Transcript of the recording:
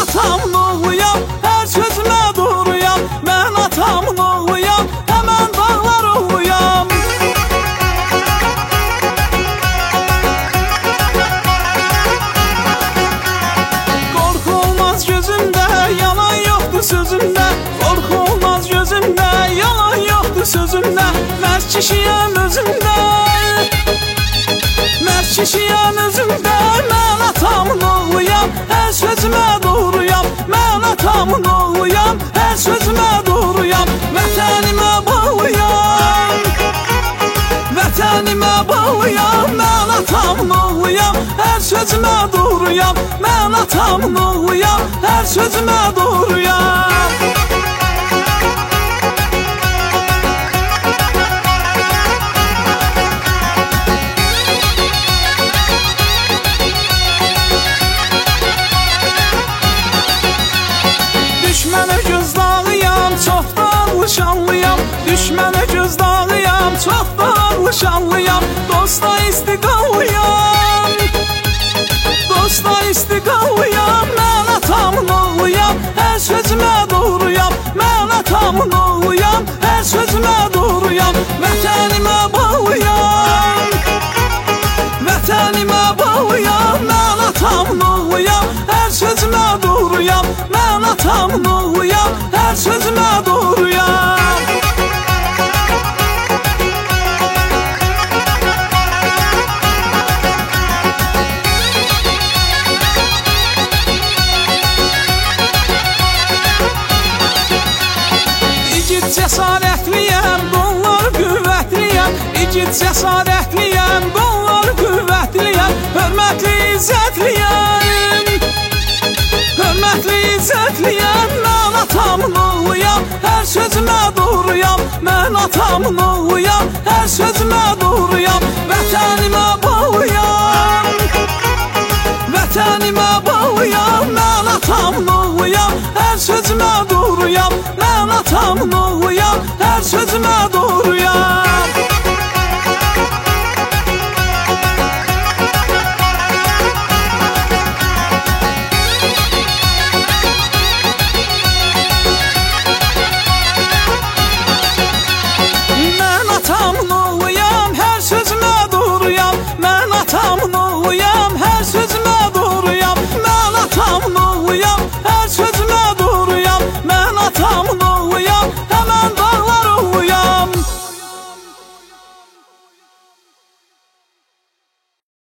atamın oğluyam, hər sözümə doğruyam. Mən atamın oğluyam, həmən dağlar oğluyam. Qorxu olmaz gözümdə, yalan yoxdur sözümdə. Qorxu olmaz gözümdə, yalan yoxdur sözümdə. Mərd kişiyəm özümdə, mərd kişiyəm özümdə. Mən atamın oğluyam, hər sözümə doğruyam. Mən atamın oğluyam, hər sözümə doğruyam. Vətənimə bağlıyam, vətənimə bağlıyam. Mən atamın oğluyam, hər sözümə doğruyam. Mən atamın oğluyam, hər sözümə doğruyam. Düşmənə göz dağıyam, çox dağlı şanlıyam. Düşmənə göz dağıyam, çox dağlı şanlıyam. Dosta istiqallıyam, dosta istiqallıyam. Mən atamın oğluyam, hər sözümə doğruyam. Mən atamın oğluyam, hər sözümə doğruyam. Vətənimə bağlıyam, vətənimə bağlıyam. Mən atamın oğluyam, hər sözümə doğruyam. Mən atamın oğluyam, hər sözümə doğruyam. İgid cəsarətliyəm, qolları qüvvətliyəm. İgid cəsarətliyəm, qolları qüvvətliyəm. Hörmətli izzətliyəm, hörmətli izzətliyəm. Mən atamın oğluyam, hər sözümə doğruyam. Mən atamın oğluyam, hər sözümə doğruyam. Vətənimə bağlıyam, vətənimə bağlıyam. Mən atamın oğluyam, hər sözümə doğruyam. Mən atamın oğluyam, hər sözümə doğruyam.